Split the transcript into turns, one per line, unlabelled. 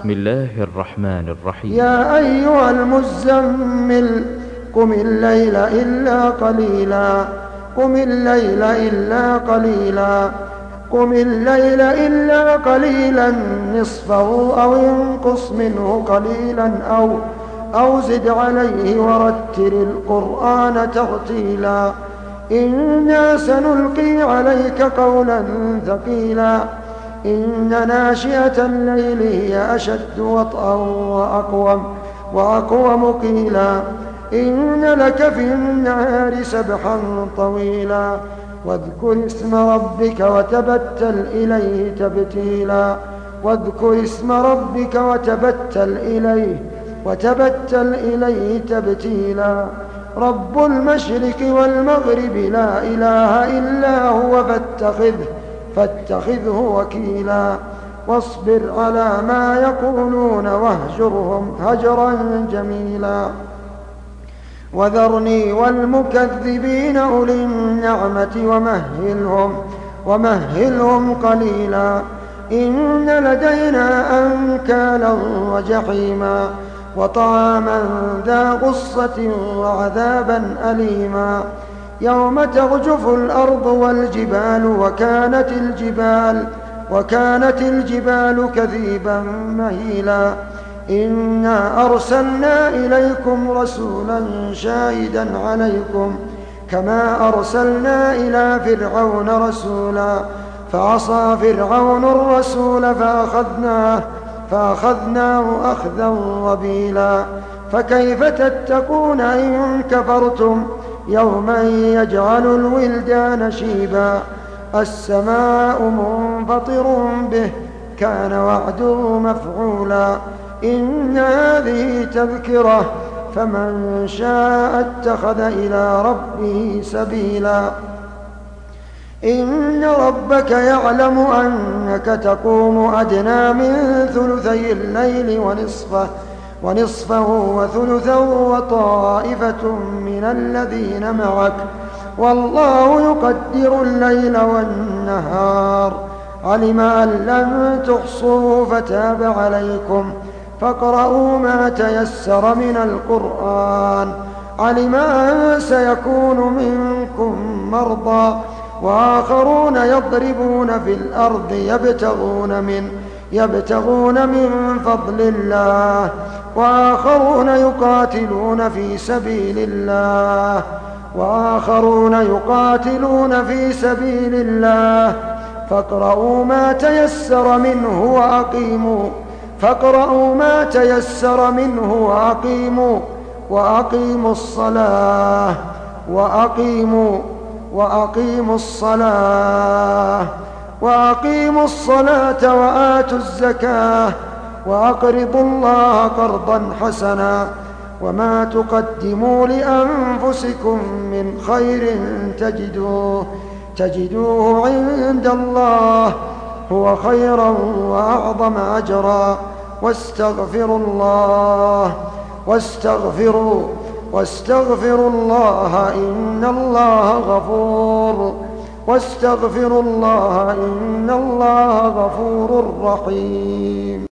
بسم الله الرحمن الرحيم.
يا أيها المزمل قم الليل إلا قليلا قم الليل إلا قليلا قم الليل إلا قليلا نصفه أو انقص منه قليلا أو زد عليه ورتل القرآن ترتيلا إنا سنلقي عليك قولا ثقيلا إن ناشئة الليل هي أشد وطئا وأقوم قيلا إن لك في النهار سبحا طويلا واذكر اسم ربك واذكر اسم ربك وتبتل إليه تبتيلا رب المشرق والمغرب لا إله إلا هو فاتخذه وكيلا واصبر على ما يقولون واهجرهم هجرا جميلا وذرني والمكذبين أولي النعمة ومهلهم قليلا إن لدينا أنكالا وجحيما وطعاما ذا غصة وعذابا أليما يوم ترجف الأرض والجبال وكانت الجبال كثيبا مهيلا إنا أرسلنا إليكم رسولا شاهدا عليكم كما أرسلنا إلى فرعون رسولا فعصى فرعون الرسول فأخذناه أخذا وبيلا فكيف تتقون إن كفرتم يوما يجعل الولدان شيبا السماء منفطر به كان وعده مفعولا إن هذه تذكرة فمن شاء اتخذ إلى ربه سبيلا إن ربك يعلم أنك تقوم أدنى من ثلثي الليل ونصفه وثلثه وطائفة من الذين معك والله يقدر الليل والنهار علم أن لن تحصوا فتاب عليكم فاقرؤوا ما تيسر من القرآن علم أن سيكون منكم مرضى وآخرون يضربون في الأرض يبتغون من فضل الله وآخرون يقاتلون في سبيل الله فاقرؤوا ما تيسر منه وأقيموا الصلاة وآتوا الزكاة وأقرضوا الله قرضا حسنا وما تقدموا لأنفسكم من خير تجدوه عند الله هو خيرا وأعظم أجرا واستغفروا الله إن الله غفور رحيم.